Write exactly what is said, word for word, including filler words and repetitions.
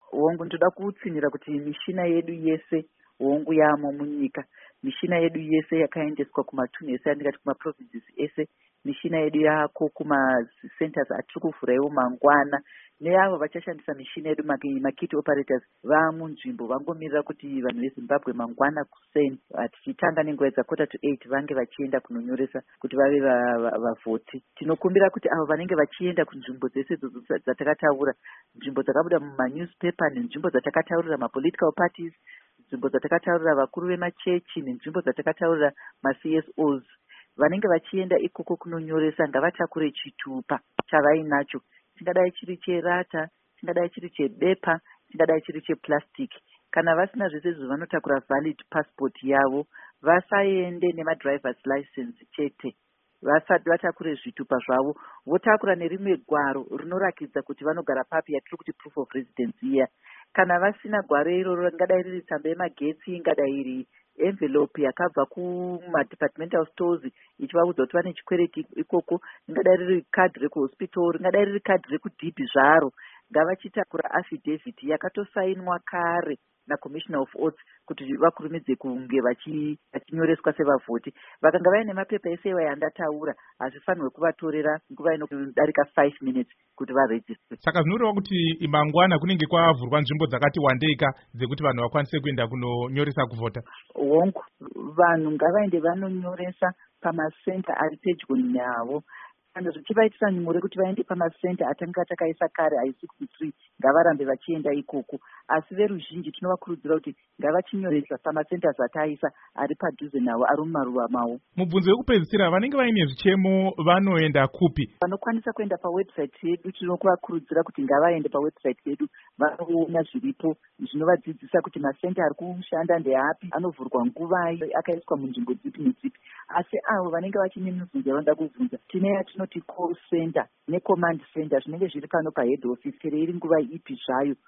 hongu ndoda kuutsinira kuti mishina yedu yese hongu yamo munyika, mishina yedu yese yakaendeswa kumatunhu ese andingati kumaprovinces ese, mishina yedu yako kumacenters atiri kuvhura iwo mangwana, neavo vachashandisa mishina yedu makit operators vamunzvimbo vangomirira kuti vanhu vezimbabwe mangwana kuseni tichitanga nenguva dzakota to eight vange vachienda kunonyoresa kuti vave vavhoti. Tinokumbira kuti avo vanenge vachienda kunzvimbo dzese dzatakataura, nzvimbo dzakabuda mumanewspaper nenzvimbo dzatakataurira mapolitical parties, nzvimbo dzatakataurira vakuru vemachechi nenzvimbo dzatakataurira maC S Os, vanenge vachienda ikoko kunonyoresa ngavatakure chitupa chavainacho, chingadai chiri cherata, chingadai chiri chebepa, chingadai chiri cheplastic. Kana vasina zvese izvo vanotakura valid passport yavo, vasaende nemadrivers license chete, vasati vatakure zvitupa zvavo, votakura nerimwe gwaro rinorakidza kuti vanogara papi yatiri kuti proof of residence iya. Kana vasina gwaro iroro, ingadai riri tsamba yemagetsi, ingadai iri envelope yakabva kumadepartmental stores ichivaudza kuti vane chikwereti ikoko, ingadai riri kadhi rekuhospital, ingadai riri kadhi rekudhipi zvaro, ngavachitakura affidavit yakatosainwa kare naCommissioner of Oaths kuti vakurumidze kunge vachinyoreswa sevavhoti. Vakanga vaine mapepa ese iwa yandataura, hazvifanirwe kuvatorera nguva inodarika five minutes kuti varejistwe. Saka zvinoreva kuti mangwana kunenge kwavhurwa nzvimbo dzakati wandeika dzekuti vanhu vakwanise kuenda kunonyoresa kuvhota. Hongu, vanhu ngavaende vanonyoresa pamasenta ari pedyo navo. Kana zvichivaitisa nyore kuti vaende pamasenta atanga takaisa kare ai sixty-three, ngavarambe vachienda ikoko. Asi veruzhinji tinovakurudzira kuti ngavachinyoresa pamasenta ataisa ari padhuze navo, ari mumaruva mavo. Mubvunzo wekupedzisira, vanenge vaine zvichemo vanoenda kupi? Vanokwanisa kuenda pawebsite yedu, tinokuvakurudzira kuti ngavaende pawebsite yedu vanoona zviripo zvinovadzidzisa kuti masenta ari kushanda ndeapi, anovhurwa nguvai, akaiswa munzvimbo dzipi nedzipi. Asi avo vanenge vachine mibvunzo yavanoda kubvunza, tine yatinoti call center necommand center zvinenge zviri pano pahead office, chero iri nguva ipi zvayo